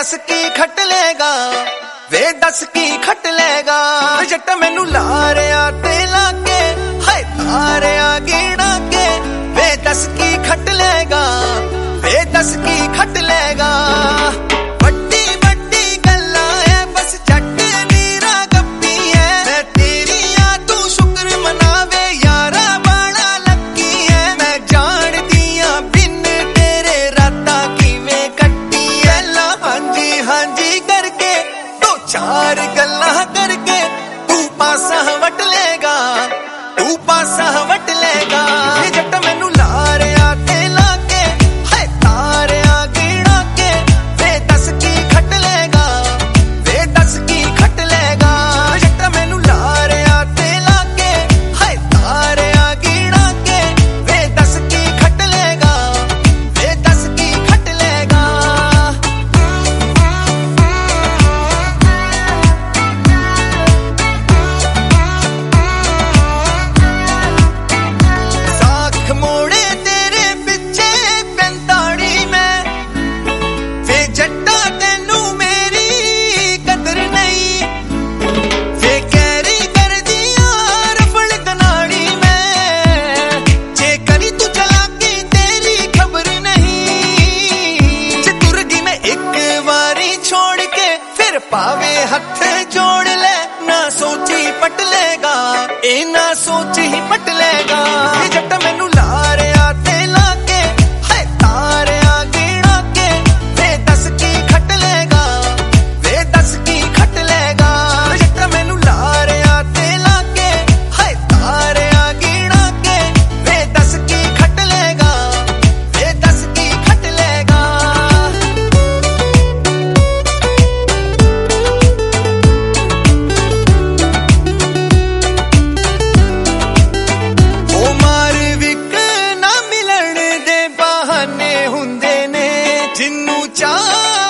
दस की खट लेगा, वे दस की खट लेगा। जट मैनू लारिया ते लाके हाय तारिया गिना के, वे दस की खट लेगा, वे दस की खट लेगा। बड़ी बड़ी गल्ला है बस जट नीरा गप्पी है, मैं तेरी आ तू शुक्र मनावे यारा बाड़ा लकी है। मैं जान दिया बिन तेरे राता किवें कट्टी है। ला हांजी हांजी करके दो चार गल्ला करके तू पासा वट लेगा, तू पासा वट लेगा। जट मैनू लारिया ते लाके हाय तारिया गिना के, वे दस की खट लेगा, वे दस की खट लेगा। जट मैनू लारिया ते लाके हाय तारिया गिना के, वे दस की खट लेगा, वे दस की खट लेगा। साख मोड़े तेरे पिछे 45 में, वे जट्टा तेनू मेरी कदर नहीं। वे कैरी कर दिया रफड़ कनाड़ी में, जे करी तू चलाकी तेरी खबर नहीं। जे तुर गई मैं एक बारी छोड़ के फिर पावे हथ जोड़ ले, ना सोची पट लेगा, ए ना सोची ही पट लेगा। ये जट मैनू लारिया ते लाके हाय तारिया गिना के, वे दस की खट लेगा, वे दस की खट लेगा। जट मैनू लारिया ते लाके हाय तारिया गिना के, वे दस की खट लेगा, वे दस की खट लेगा। ओ मार विक ना मिलन दे बहाने हुंदे ने, जिन्नू चाह